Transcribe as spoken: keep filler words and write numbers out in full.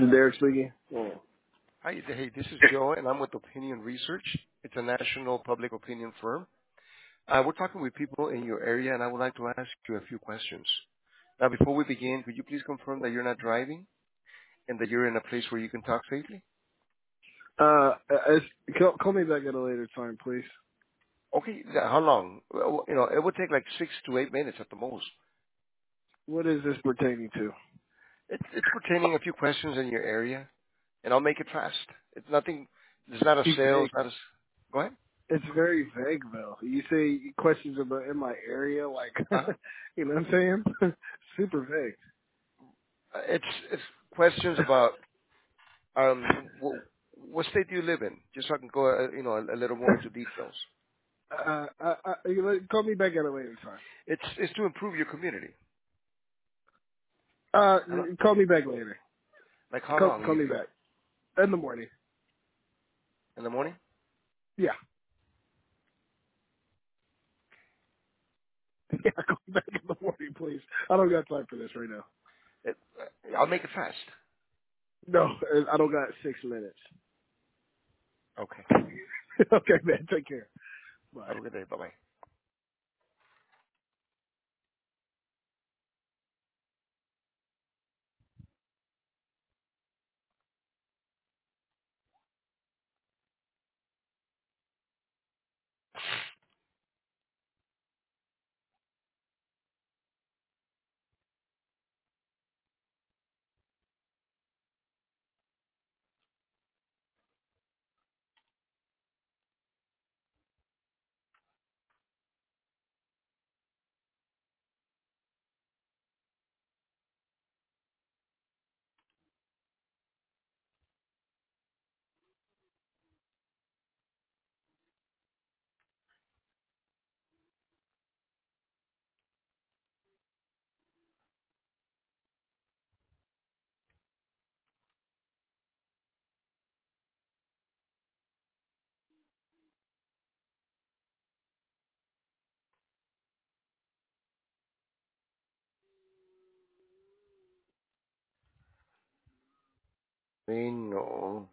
is Derek speaking. Oh. Hi, hey, this is Joe, and I'm with Opinion Research. It's a national public opinion firm. Uh, we're talking with people in your area, and I would like to ask you a few questions. Now, before we begin, could you please confirm that you're not driving and that you're in a place where you can talk safely? Uh, it's, call, call me back at a later time, please. Okay, th- how long? Well, you know, it would take like six to eight minutes at the most. What is this pertaining to? It's, it's pertaining a few questions in your area, and I'll make it fast. It's nothing. It's not a It's sales. vague. Not a. s- Go ahead. It's very vague, though. You say questions about in my area, like, Uh-huh. you know what I'm saying? Super vague. Uh, It's it's questions about Um, what, what state do you live in? Just so I can go, uh, you know, a, a little more into details. uh, uh, uh, you know, call me back at a later time. It's it's to improve your community. Uh, Hello? call me back later. Like how Call, long? call You, me you back in the morning. in the morning? Yeah, yeah. Call me back in the morning, please. I don't got time for this right now. It, uh, I'll make it fast. No, I don't got six minutes. Okay. Okay, man. Take care. Bye. Have a good day. Bye bye. Ay, no.